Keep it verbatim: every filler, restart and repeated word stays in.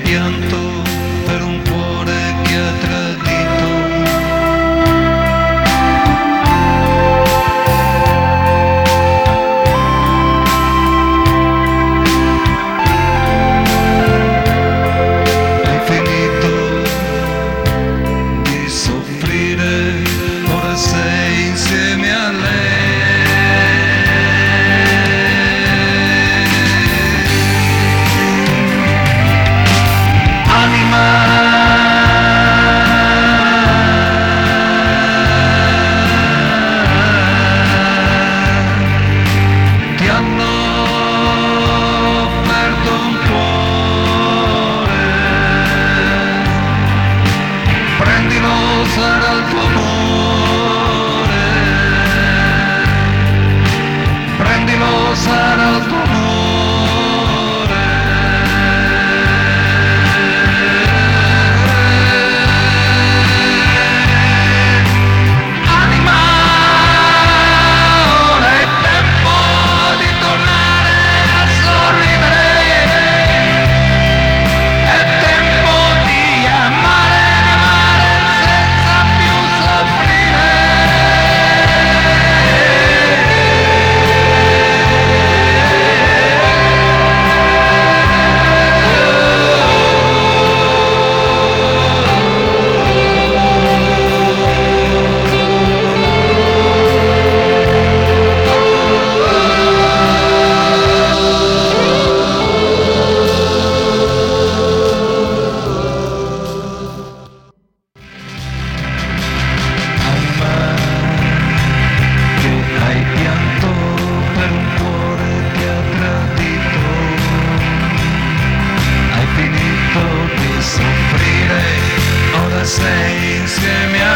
pianto per un cuore che ha tradito. Hai finito di soffrire, ora sei insieme a lei. Sarà il tuo amore, prendilo, sarà il tuo amore. Anima, ora è tempo di tornare a sorridere, è tempo di amare. Hai pianto per un cuore che ha tradito, hai finito di soffrire, ora sei insieme a